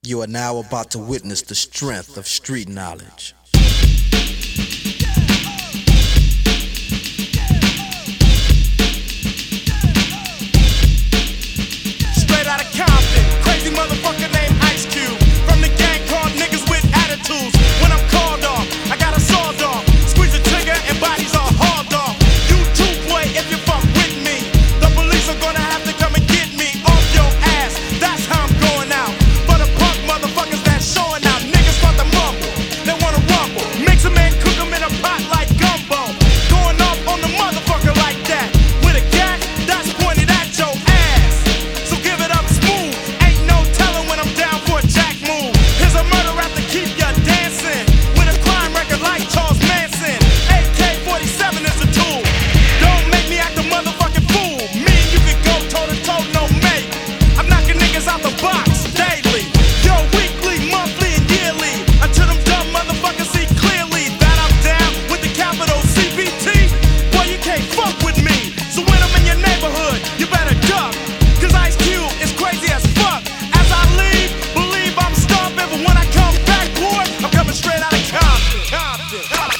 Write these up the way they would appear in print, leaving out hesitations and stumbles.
You are now about to witness the strength of street knowledge. Straight out of Compton, crazy motherfucker named Ice Cube. From the gang called Niggas with Attitudes. When I'm called off, I got a sawed off. Squeeze the trigger and bodies are hauled off. You too, boy, if you fuck with me. The police are gonna have to come and get me off your ass. That's how I'm going out. For the punk motherfuckers that's showing out. Niggas want to mumble, they wanna rumble. Mix 'em and cook 'em in a pot like gumbo. Going off on the motherfucker like that. With a gat that's pointed at your ass. So give it up smooth. Ain't no telling when I'm down for a jack move. Here's a murder rap to keep ya dancing. With a crime record like Charles Manson. AK-47 is a tool. Don't make me act a motherfucking fool. Me and you can go toe to toe, no mate. I'm knocking niggas out the box daily. Yo, weekly, monthly, and yearly. Until them dumb motherfuckers see clearly that I'm down with the capital CBT. Boy, you can't fuck with me. So when I'm in your neighborhood, you better duck. Cause Ice Cube is crazy as fuck. As I leave, believe I'm stomping. But when I come back, boy, I'm coming straight out of Compton.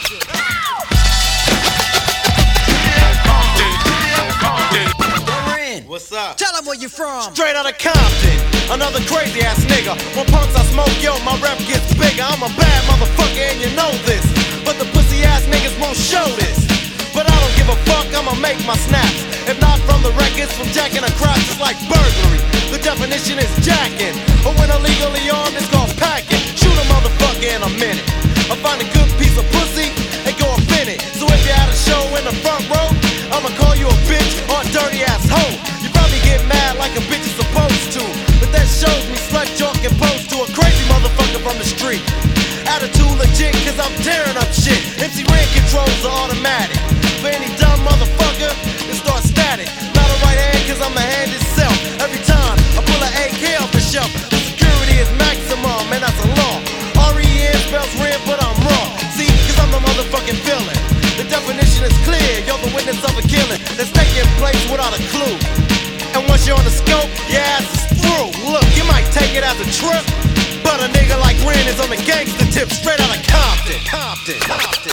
What's up? Tell 'em where you from. Straight out of Compton, another crazy ass nigga. When punks I smoke, yo, my rep gets bigger. I'm a bad motherfucker and you know this. But the pussy ass niggas won't show this. But I don't give a fuck, I'ma make my snaps. If not from the records, from jacking a crotch, it's like burglary. The definition is jacking. But when illegally armed, it's called packing. Shoot a motherfucker in a minute. I find a good piece of pussy and go up in it. So if you had a show in the front row, I'ma call you a bitch or a dirty ass hoe. You probably get mad like a bitch is supposed to. But that shows me slut joke and pose to a crazy motherfucker from the street. Attitude legit, cause I'm tearing up shit. MC Ren controls are automatic. For any dumb motherfucker, it starts static. Not a right hand, cause I'm the hand itself. Every time I pull an AK off the shelf, the security is maximum, and that's a law. R-E-N spells red, but I'm raw. See, cause I'm the motherfucking villain. The definition is clear, you're the witness of a killing that's taking place without a clue. And once you're on the scope, your ass is through. Look, you might take it as a trip, but a nigga like Ren is on the gangster tip, straight out of Compton. Compton.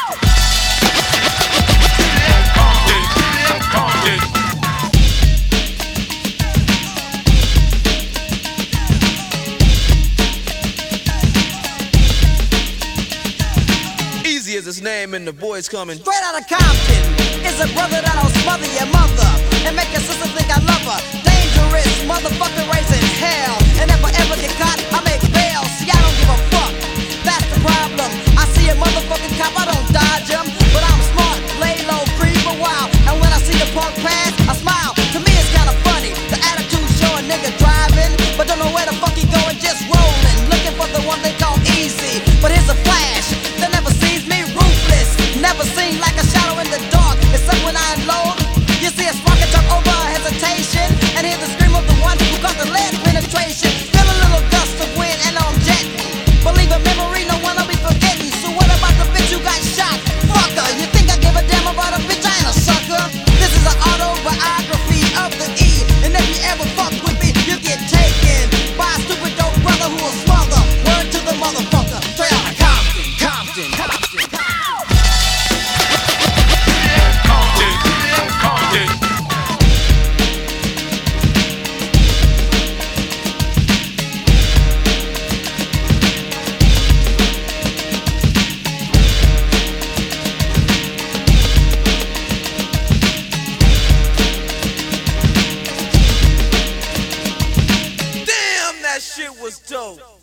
Easy as his name and the boys coming. Straight out of Compton is a brother that'll smother your mother and make your sister think I love her. Dangerous motherfucker raising hell. And if I ever get caught, I make bail. See, I don't give a fuck. That's the problem. I see a motherfucking cop, I don't dodge him. But I'm smart, lay low, free for a while. And when I see the punk pass, I smile. To me it's kinda funny. The attitude show a nigga driving, but don't know where the fuck he going, just rolling. Looking for the one they call easy. But here's a flash that never sees me, ruthless. Never seen like a shadow in the dark. Except when I unload. You see a spark and talk over hesitation. And hear the scream of the one who got the lead penetration. Feel a little gust of wind and I'm jetting. Believe a memory, no one will be forgetting. So what about the bitch who got shot? Fucker, you think I give a damn about a bitch? I ain't a sucker. This is an autobiography of the E. And if you ever fuck with me, you get taken by a stupid dope brother who will smother. Word to the motherfucker. Straight out of Compton. Damn, that shit was dope.